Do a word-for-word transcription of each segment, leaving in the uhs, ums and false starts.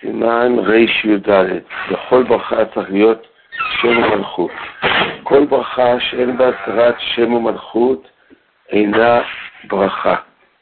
סימן ריש י"ד. בכל ברכה צריך להיות שם ומלכות. כל ברכה שאין בה הזכרת שם ומלכות אינה ברכה.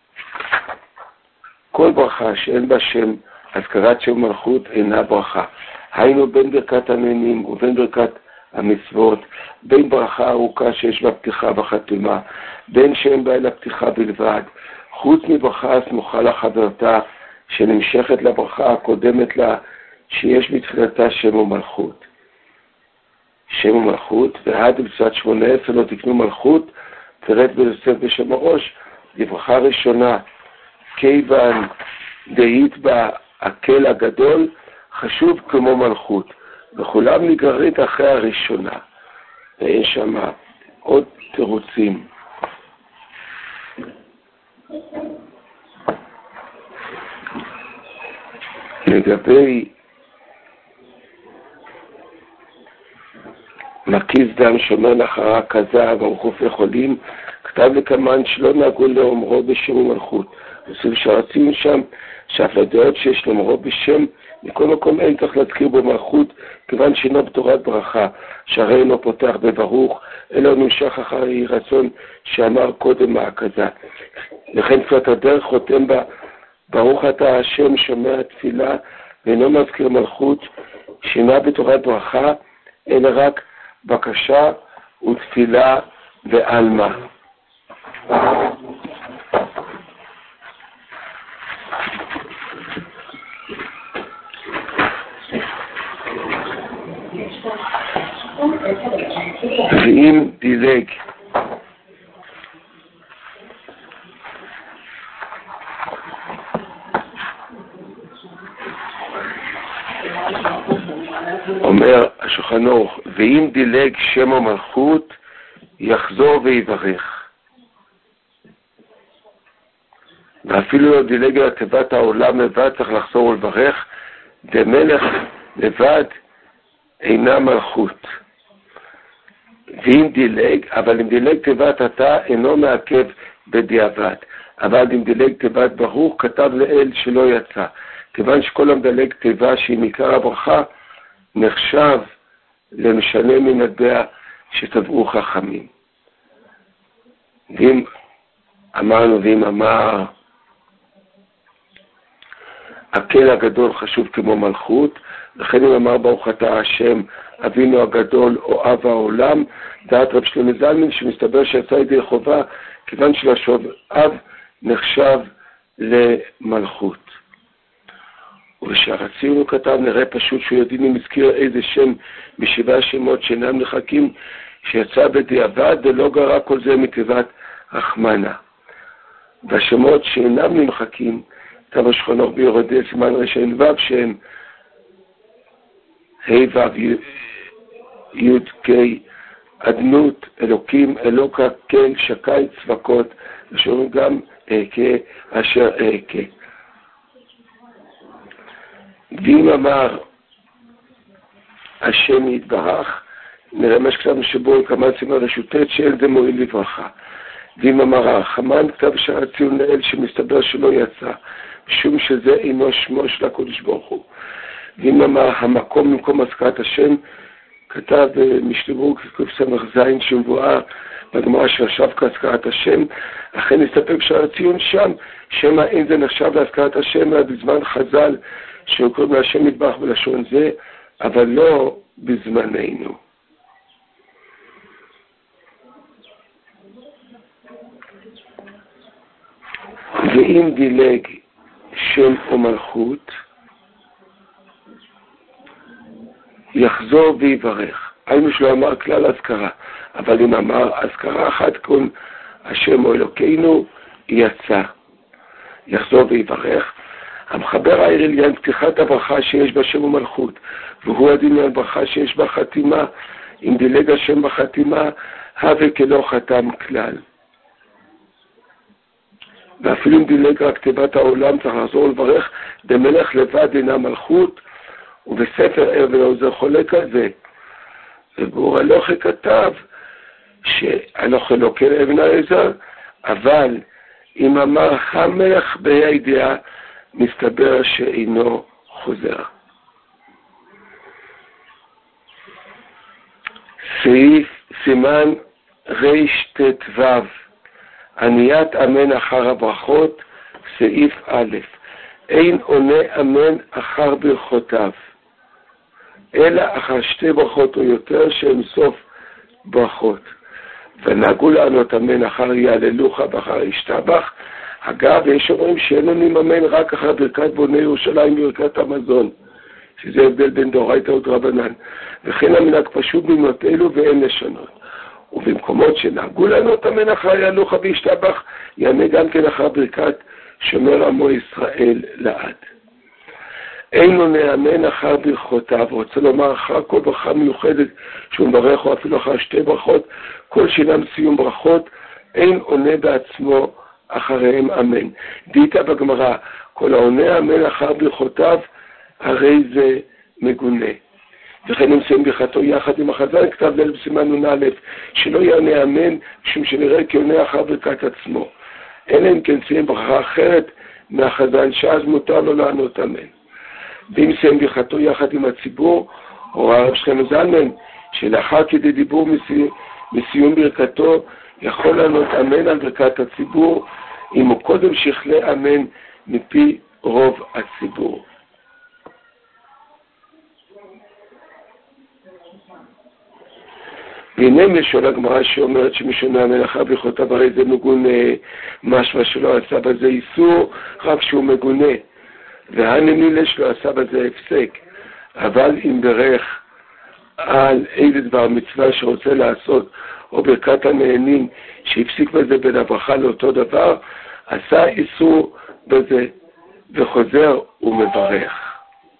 כל ברכה שאין בה שם, הזכרת שם ומלכות אינה ברכה. היינו בין ברכת הנהנים ובין ברכת המצוות, בין ברכה ארוכה שיש בה פתיחה וחתימה, בין שאין בה אלא פתיחה בלבד, חוץ מברכה הסמוכה לחברתה שנמשכת לברכה הקודמת לה, שיש בתחילתה שם ומלכות. שם ומלכות, ועד בצד שמונה עשרה לא תקנו מלכות, תרד ביוסף בשם הראש, לברכה ראשונה, כיוון דהית בה הקל הגדול, חשוב כמו מלכות, וכולם נגררית אחרי הראשונה, ואין שם עוד תירוצים. לגבי מקיז דם שומר לאחרה כזב ומחוף לחולים, כתב לכמן שלא נהגו לאומרו בשם ומלכות. עושים שרצים שם שאף לדעות שיש לאומרו בשם, מכל מקום אין צריך להזכיר בו מלכות, כיוון שאינו בתורת ברכה, שהרי אינו פותח בברוך, אלא נמשך אחרי רצון שאמר קודם ההכזה. לכן תפילת הדרך חותם בה, ברוך אתה השם שומע תפילה, ואינו מזכיר מלכות, שאינה בתורת ברכה, אלא רק בקשה ותפילה ועלמה. ואם דילג אומר השולחן ערוך, ואם דילג שם המלכות יחזור ויברך, ואפילו לא דילג על תיבת העולם לבד צריך לחזור ולברך, דמלך לבד אינה מלכות. ואם דילג, אבל אם דילג תיבת אתה אינו מעכב בדיעבד, אבל אם דילג תיבת ברוך כתב לאל שלא יצא, כיוון שכל המדלג תיבה שהיא מעיקר הברכה נחשב למשנה ממטבע שטבעו חכמים. ואם אמרנו, ואם אמר הקל הגדול חשוב כמו מלכות, לכן אם אמר ברוך אתה השם אבינו הגדול או אב העולם, דעת רב שלמה זלמן שמסתבר שיצא ידי חובה, כיוון שלשון אב נחשב למלכות. ובשאר הציון הוא כתב, נראה פשוט שהוא יודעים אם הזכיר איזה שם משבעה שמות שאינם נחקים, שיצא בדיעבד ולא גרע כל זה מתיבת רחמנה. והשמות שאינם נמחקים, כתב השולחן ערוך ביורדי סימן רש"ן ו' שהם ה' ו' י' ק' אדנות, אלוקים, אלוקה, כן, שקי, צבקות, ושאומרים גם אהכה אשר אהכה. ואם אמר השם יתברך, נראה מה שכתבנו שבו כמה סימן רשוtet שאין זה מועיל לברכה. ואם אמר הרחמן, כתב שער הציון לאל שמסתבר שלא יצא, משום שזה אינו שמו של הקדוש ברוך הוא. ואם אמר המקום במקום הזכרת השם, כתב משתברור קס"ז שמבואר בגמרא שישב כהזכרת השם, אכן נסתפק שער הציון שם, שמא אין זה נחשב להזכרת השם, אלא בזמן חז"ל שקוראים להשם יתברך בלשון זה, אבל לא בזמננו. ואם דילג שם או מלכות, יחזור ויברך. היינו שלא אמר כלל הזכרה, אבל אם אמר הזכרה אחת כל השם או אלוקינו, יצא. יחזור ויברך. המחבר העיר עניין פתיחת הברכה שיש בה שם ומלכות, והוא הדין ברכה שיש בה חתימה. אם דילג השם בחתימה, הווה כלא חתם כלל. ואפילו אם דילג רק תיבת העולם צריך לחזור ולברך, דמלך לבד אינה מלכות, ובספר ער ולעוזר חולק על זה. ובור הלוכה כתב שהלוכה לא כן אבן העזר, אבל אם אמר המלך בהידיעה, מסתבר שאינו חוזר. סעיף סימן רש"ט ו' עניית אמן אחר הברכות, סעיף א', אין עונה אמן אחר ברכותיו, אלא אחר שתי ברכות או יותר שהן סוף ברכות. ונהגו לענות אמן אחר יהללוך ואחר ישתבח. אגב, יש אומרים שאין עונים אמן רק אחר ברכת בוני ירושלים ברכת המזון, שזה הבדל בין דאורייתא ודרבנן, וכן המנהג פשוט במות אלו ואין לשנות. ובמקומות שנהגו לענות אמן אחר יהללוך וישתבח, יענה גם כן אחר ברכת שומר עמו ישראל לעד. אין עונה אמן אחר ברכותיו, רוצה לומר אחר כל ברכה מיוחדת שהוא מברך, או אפילו אחר שתי ברכות, כל שינם סיום ברכות, אין עונה בעצמו אחריהם אמן. דיתא בגמרא, כל העונה אמן אחר ברכותיו, הרי זה מגונה. וכן נמצאים ברכתו יחד עם החזן, כתב ליל בסימן נ"א, שלא יענה אמן, משום שנראה כי עונה אחר ברכת עצמו. אלא אם כן סיים ברכה אחרת מהחזן, שאז מותר לו לענות אמן. ואם סיים ברכתו יחד עם הציבור, הורא הרב שכם זלמן, שלאחר כדי דיבור מסיום, מסיום ברכתו, יכול לענות אמן על ברכת הציבור, אם הוא קודם שכלה אמן מפי רוב הציבור. והנה משול הגמרא שאומרת שמשונה אמן אחר ברכותיו, הרי זה מגונה, משמע שלא עשה בזה איסור, רק שהוא מגונה. והנמילה שלו עשה בזה הפסק. אבל אם ברך על איזה דבר מצווה שרוצה לעשות, או ברכת הנהנים שהפסיק בזה בין הברכה לאותו דבר, עשה איסור בזה וחוזר ומברך.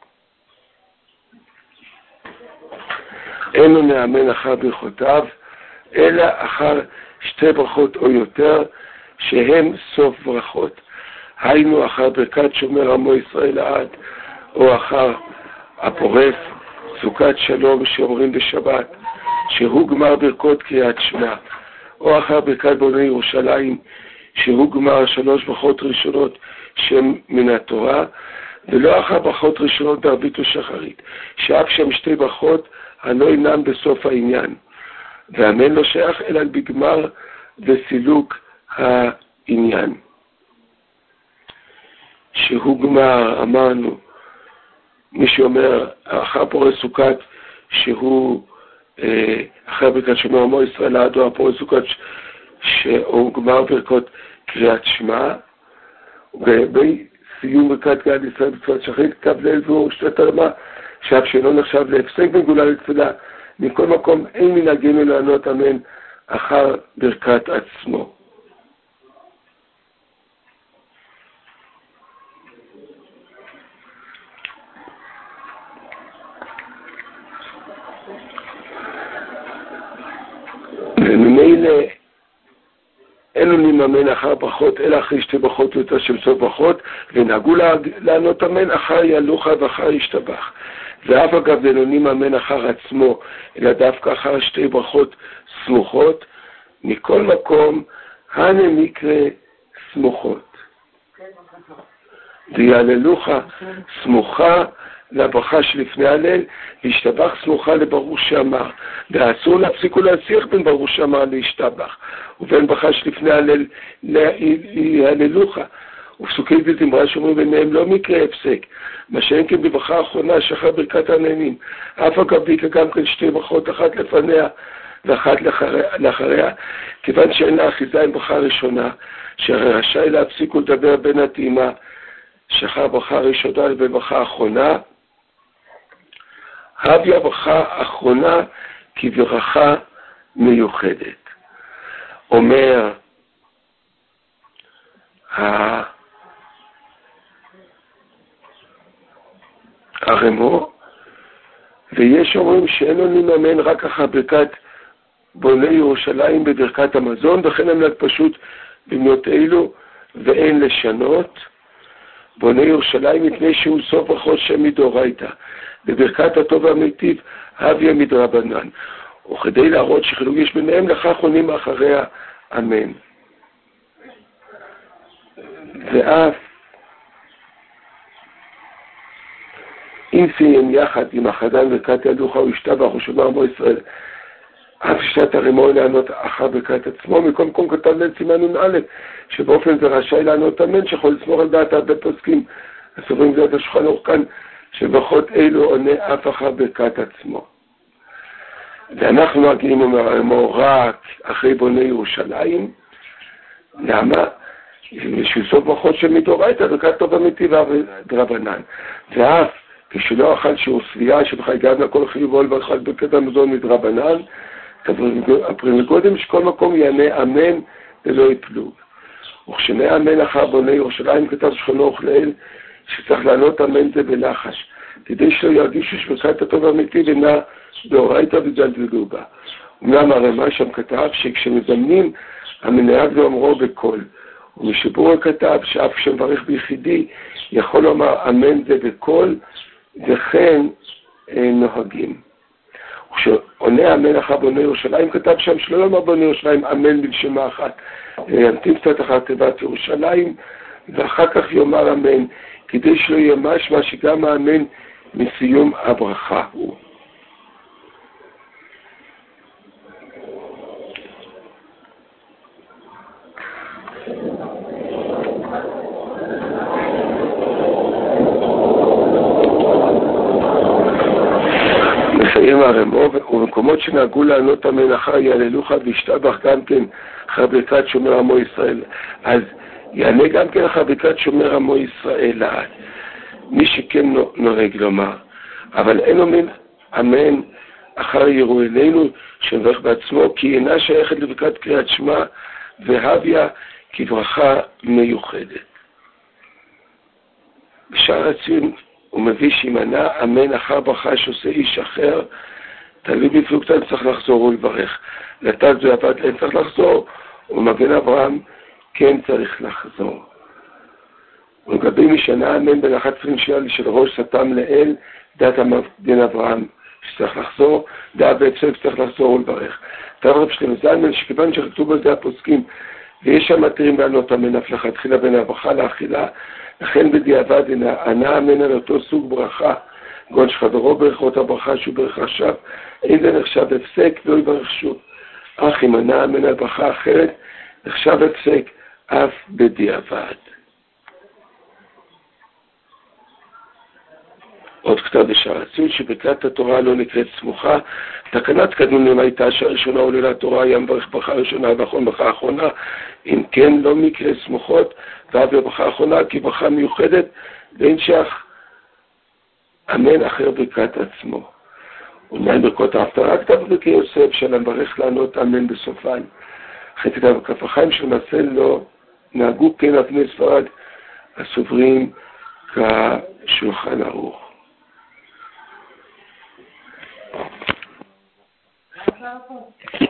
אין לו נאמן אחר ברכותיו, אלא אחר שתי ברכות או יותר, שהם סוף ברכות. היינו אחר ברכת שומר עמו ישראל לעד, או אחר הפורס סוכת שלום שאומרים בשבת, שהוא גמר ברכות קריאת שמע, או אחר ברכת בוני ירושלים, שהוא גמר שלוש ברכות ראשונות שהן מן התורה, ולא אחר ברכות ראשונות בערבית ושחרית, שאף שם שתי ברכות הלא אינם בסוף העניין, והאמן לא שייך אלא בגמר וסילוק העניין. שהוא גמר, אמרנו, מי שאומר אחר פורס סוכת שהוא אה, אחר ברכת שומר עמו ישראל לעד, או הפורס סוכת שהוא גמר ברכות קריאת שמע, ובסיום ברכת גאל ישראל בצורת שחרית כתב ליל והוא שתת הרמה, שאף שאינו נחשב להפסק בגאולה לתפילה. מכל מקום אין מנהגנו לענות אמן אחר ברכת עצמו. וממילא אין עונים אמן אחר ברכות, אלא אחרי שתי ברכות יותר של סוף ברכות, ונהגו לענות אמן אחר יהללוך ואחר ישתבח. ואף אגב אין עונים אמן אחר עצמו, אלא דווקא אחר שתי ברכות סמוכות, מכל מקום הנה מקרה סמוכות. ויהללוך סמוכה לברכה שלפני הלל, להשתבח סמוכה לברוך שאמר, ואסור להפסיק ולהסיח בין ברוך שאמר להשתבח, ובין ברכה שלפני הלל להללוך. ופסוקי בזמרה שאומרים ביניהם לא מקרה הפסק, מה שאין כן בברכה האחרונה שאחר ברכת הנהנים, אף אגב דיקה גם כן שתי ברכות, אחת לפניה ואחת לאחריה, כיוון שאין לה אחיזה עם ברכה ראשונה, שהרי רשאי להפסיק ולדבר בין הטעימה שאחר ברכה ראשונה לבין ברכה האחרונה, הביא הברכה האחרונה כברכה מיוחדת. אומר הרמו, ויש אומרים שאין עונים אמן רק אחר ברכת בוני ירושלים בברכת המזון, וכן המנהג פשוט במות אלו ואין לשנות. בוני ירושלים מפני שהוא סוף ברכות שם מדאורייתא, בברכת הטוב והמיטיב הוויה מדרבנן, וכדי להראות שחילוק יש ביניהם, לכך עונים אחריה אמן. ואף אם סיים יחד עם החתן ברכת ילדוך הוא ישתבח ושומר עמו ישראל, אף שעת הרימון לענות אחר ברכת עצמו. מכל מקום כתב ליל סימן נ"א, שבאופן זה רשאי לענות אמן, שיכול לסמוך על דעת הרבה פוסקים הסוברים בדעת השולחן ערוך כאן, שברכות אלו עונה אף אחר ברכת עצמו. ואנחנו נוהגים אומר רק אחרי בוני ירושלים. למה? שהוא סוף ברכות של מדאורייתא, ברכת טוב אמיתי ודרבנן. ואף כשלא אכל שהוא שביעה שבכלל גב לכל חיובו לברך על ברכת המזון מדרבנן, הפרים קודם שכל מקום יענה אמן ולא יפלוג. וכשנה אמן אחר בוני ירושלים כתב שכנו וכלל שצריך לענות אמן זה בלחש, כדי שלא ירגישו שברכת הטוב האמיתי ונע דאורייתא ודלדלו בה. אומנם הרמ"א שם כתב שכשמזמנים המנהג ואומרו בקול, ומשבור כתב שאף כשמברך ביחידי יכול לומר אמן זה בקול, וכן נוהגים. וכשעונה אמן אחר בוני ירושלים כתב שם שלא לומר בוני ירושלים אמן בלשמה אחת, ימתין קצת אחר תיבת ירושלים ואחר כך יאמר אמן, כדי שלא יהיה משמע שגם האמן מסיום הברכה הוא. מסיים הרמ"א, ובמקומות שנהגו לענות אמן אחר יעללוך וישתבח גם כן אחר ברכת שומר עמו ישראל, אז יענה גם כן אחר ברכת שומר עמו ישראל לעד, מי שכן נוהג לומר. אבל אין אומרים אמן אחר יראו אלינו שמברך בעצמו, כי אינה שייכת לברכת קריאת שמע והביה כברכה מיוחדת. בשאר הציון הוא מביא שימנע אמן אחר ברכה שעושה איש אחר, תלוי בפלוגתא צריך לחזור ולברך. לתת זו עבד אין צריך לחזור, ומגן אברהם כן צריך לחזור. ולגבי משנה אמן בין אחת עשרים שנה של ראש סתם לאל, דעת המגן אברהם שצריך לחזור, דעת בעצם שצריך לחזור ולברך. תראה רב שלמה זלמן שכיוון שכתוב על זה הפוסקים, ויש שם מתירים בענות אמן אף לכתחילה בין הברכה לאכילה, לכן בדיעבד ענה אמן על אותו סוג ברכה, גון שחברו ברכות הברכה שהוא ברך עכשיו, אין זה נחשב הפסק, לא יברך שוב. אך אם ענה אמן על ברכה אחרת, נחשב הפסק אף בדיעבד. עוד כתב בשאר הציון שברכת התורה לא נקראת סמוכה, תקנת קדמונים הייתה שהראשונה עולה לתורה היה מברך ברכה ראשונה ואחרון ברכה אחרונה, אם כן לא מקרה סמוכות ואף בברכה האחרונה כי ברכה מיוחדת ואין שייך אמן אחר ברכת עצמו. ומעין ברכות ההפטרה כתב ברכי יוסף של מברך לענות אמן בסופן. אחרי כתב כף החיים שמעשה לא נהגו כן אבני ספרד הסוברים כשולחן ערוך. Thank you.